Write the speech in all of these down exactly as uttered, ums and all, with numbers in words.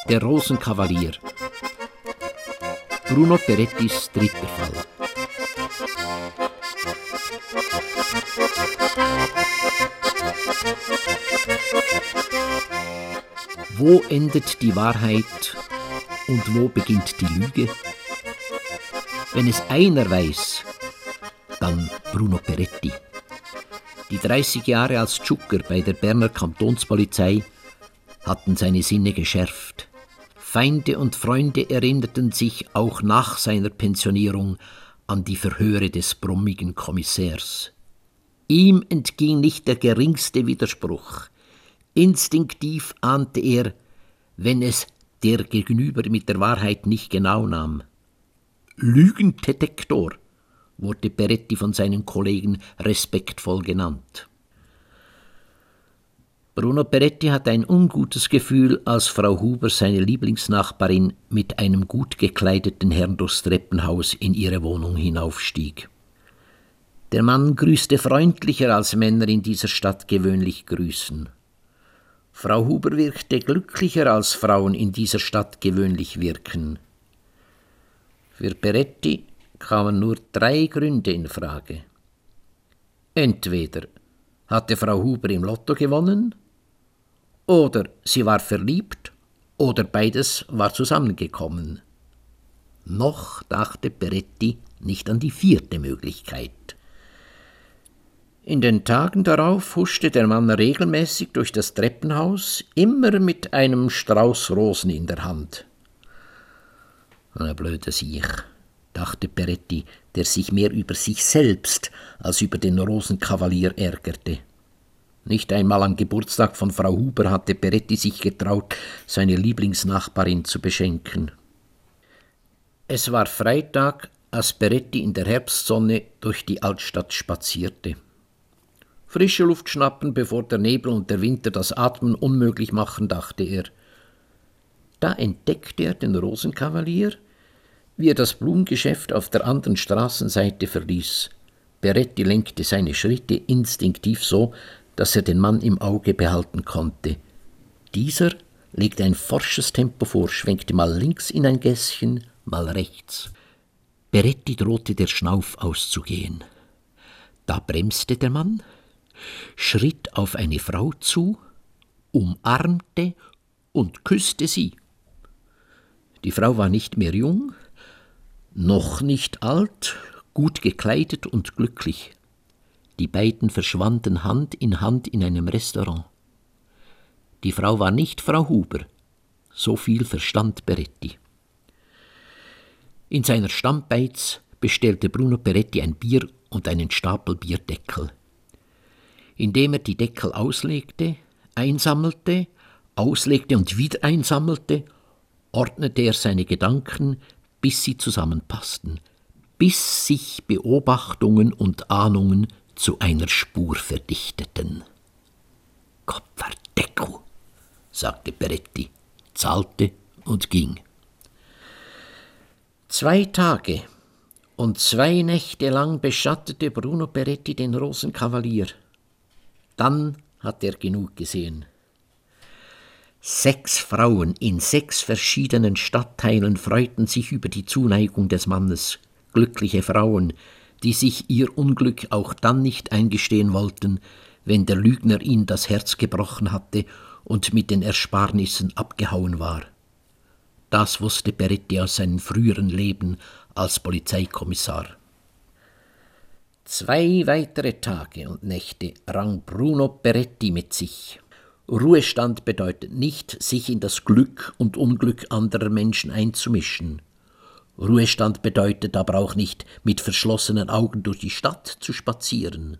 Der Rosenkavalier. Bruno Perettis dritter Fall. Wo endet die Wahrheit und wo beginnt die Lüge? Wenn es einer weiß, dann Bruno Peretti. Die dreißig Jahre als Tschucker bei der Berner Kantonspolizei hatten seine Sinne geschärft. Feinde und Freunde erinnerten sich auch nach seiner Pensionierung an die Verhöre des brummigen Kommissärs. Ihm entging nicht der geringste Widerspruch. Instinktiv ahnte er, wenn es der Gegenüber mit der Wahrheit nicht genau nahm. Lügendetektor wurde Peretti von seinen Kollegen respektvoll genannt. Bruno Peretti hatte ein ungutes Gefühl, als Frau Huber, seine Lieblingsnachbarin, mit einem gut gekleideten Herrn durchs Treppenhaus in ihre Wohnung hinaufstieg. Der Mann grüßte freundlicher, als Männer in dieser Stadt gewöhnlich grüßen. Frau Huber wirkte glücklicher, als Frauen in dieser Stadt gewöhnlich wirken. Für Peretti kamen nur drei Gründe in Frage. Entweder hatte Frau Huber im Lotto gewonnen, oder sie war verliebt, oder beides war zusammengekommen. Noch dachte Peretti nicht an die vierte Möglichkeit. In den Tagen darauf huschte der Mann regelmäßig durch das Treppenhaus, immer mit einem Strauß Rosen in der Hand. Ein blöder Siech, dachte Peretti, der sich mehr über sich selbst als über den Rosenkavalier ärgerte. Nicht einmal am Geburtstag von Frau Huber hatte Peretti sich getraut, seine Lieblingsnachbarin zu beschenken. Es war Freitag, als Peretti in der Herbstsonne durch die Altstadt spazierte. Frische Luft schnappen, bevor der Nebel und der Winter das Atmen unmöglich machen, dachte er. Da entdeckte er den Rosenkavalier, wie er das Blumengeschäft auf der anderen Straßenseite verließ. Peretti lenkte seine Schritte instinktiv so, dass er den Mann im Auge behalten konnte. Dieser legte ein forsches Tempo vor, schwenkte mal links in ein Gässchen, mal rechts. Peretti drohte der Schnauf auszugehen. Da bremste der Mann, schritt auf eine Frau zu, umarmte und küsste sie. Die Frau war nicht mehr jung, noch nicht alt, gut gekleidet und glücklich. Die beiden verschwanden Hand in Hand in einem Restaurant. Die Frau war nicht Frau Huber, so viel verstand Peretti. In seiner Stammbeiz bestellte Bruno Peretti ein Bier und einen Stapel Bierdeckel. Indem er die Deckel auslegte, einsammelte, auslegte und wieder einsammelte, ordnete er seine Gedanken, bis sie zusammenpassten, bis sich Beobachtungen und Ahnungen zu einer Spur verdichteten. »Kopferdeckel«, sagte Peretti, zahlte und ging. Zwei Tage und zwei Nächte lang beschattete Bruno Peretti den Rosenkavalier. Dann hat er genug gesehen. Sechs Frauen in sechs verschiedenen Stadtteilen freuten sich über die Zuneigung des Mannes, glückliche Frauen, die sich ihr Unglück auch dann nicht eingestehen wollten, wenn der Lügner ihnen das Herz gebrochen hatte und mit den Ersparnissen abgehauen war. Das wusste Peretti aus seinem früheren Leben als Polizeikommissar. Zwei weitere Tage und Nächte rang Bruno Peretti mit sich. Ruhestand bedeutet nicht, sich in das Glück und Unglück anderer Menschen einzumischen. Ruhestand bedeutet aber auch nicht, mit verschlossenen Augen durch die Stadt zu spazieren.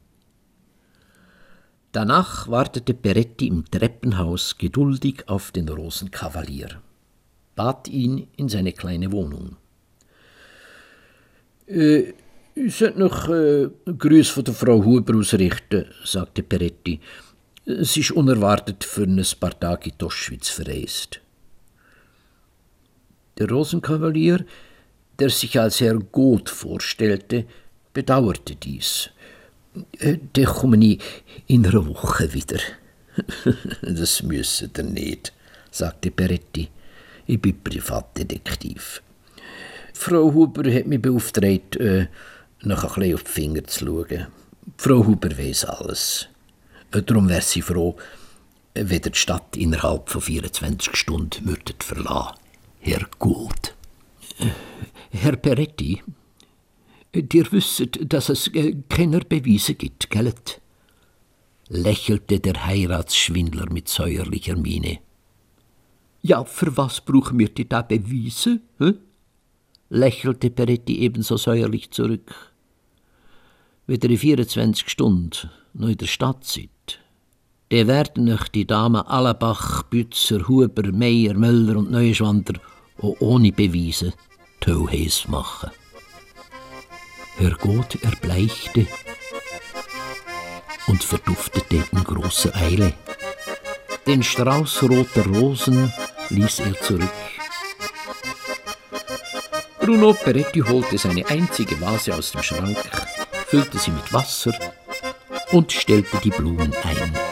Danach wartete Peretti im Treppenhaus geduldig auf den Rosenkavalier, bat ihn in seine kleine Wohnung. Äh, ich sollte noch äh, Grüße von der Frau Huber ausrichten, sagte Peretti. Sie ist unerwartet für ein paar Tage in die Auschwitz verreist. Der Rosenkavalier, der sich als Herr Goth vorstellte, bedauerte dies. Äh, dann komme ich in einer Woche wieder. Das müsse ihr nicht, sagte Peretti. Ich bin Privatdetektiv. Frau Huber hat mich beauftragt, äh, noch ein bisschen auf die Finger zu schauen. Frau Huber weiss alles. Äh, darum wäre sie froh, wenn ihr die Stadt innerhalb von vierundzwanzig Stunden würdet verlassen. Herr Gould. Äh, Herr Peretti, dir wisset, dass es äh, keiner Beweise gibt, gellet? Lächelte der Heiratsschwindler mit säuerlicher Miene. Ja, für was brauchen wir die da Beweise? Hä? Lächelte Peretti ebenso säuerlich zurück. Wenn ihr in vierundzwanzig Stunden noch in der Stadt seid, dann werden euch die Damen Allebach, Bützer, Huber, Meier, Möller und Neuschwander auch ohne Beweise Tauheiss machen. Herr Gott erbleichte und verduftete in großer Eile. Den Strauß roter Rosen ließ er zurück. Bruno Peretti holte seine einzige Vase aus dem Schrank, füllte sie mit Wasser und stellte die Blumen ein.